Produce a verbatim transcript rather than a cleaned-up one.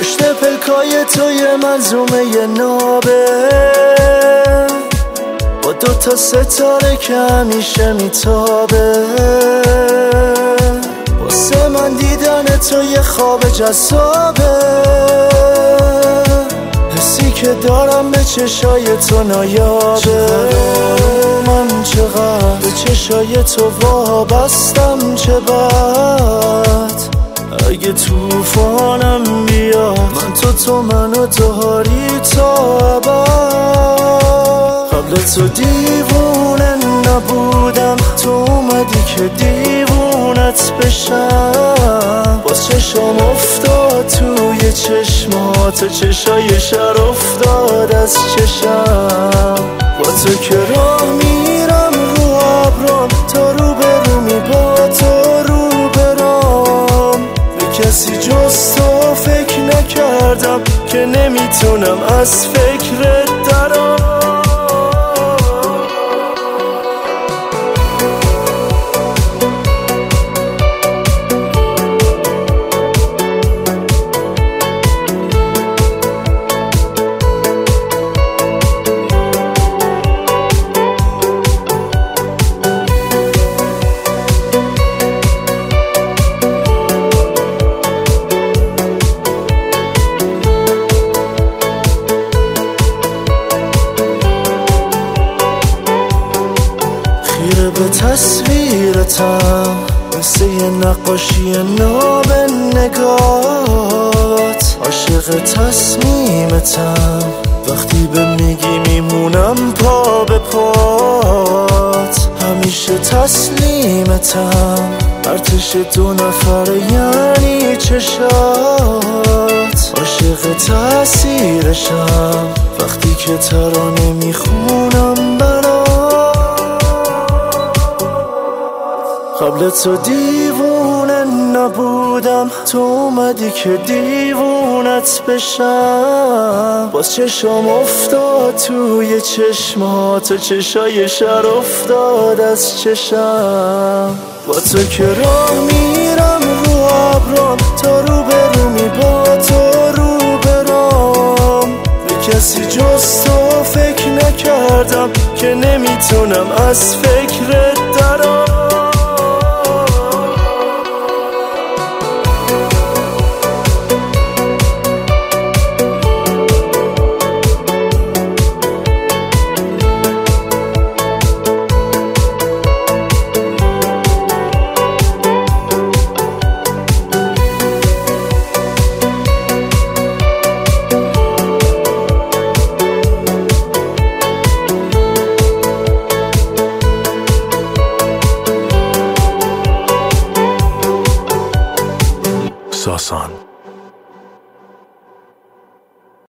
پشت پلکای تو یه منظومه یه نابه با دو تا ستاره که همیشه میتابه. واسه من دیدن تو یه خواب جذابه، حسی که دارم به چشای تو نایابه. من چقدر به چشای تو وابستم، چه بد اگه توفانم بیاد، من تو تو منو داری تا ابد. قبل تو دیوونه نبودم، تو اومدی که دیوونت بشم. باز چشم افتاد توی چشمات، چشای شر افتاد از چشم. با تو که راه میرم رو ابرام، تا رو برومی با تو رو برام. به کسی جز تو فکر نکردم که نمیتونم از فکرت درام. خیره به تصویرتم، مثل یه نقاشی ناب نگات. عاشق تصمیمتم، وقتی به میگی میمونم پا به پات. همیشه تسلیمتم، ارتش دو نفره یعنی چشات. عاشق تأثیرشم، وقتی که ترانه میخونم برات. قبل تو دیوونه نبودم، تو اومدی که دیوونت بشم. باز چشم افتاد توی چشمات، چشای شر افتاد از چشم. با تو که راه میرم رو ابرام، تا رو برومی با تو رو برام. به کسی جز تو فکر نکردم که نمیتونم از فکرت درام. Sasan.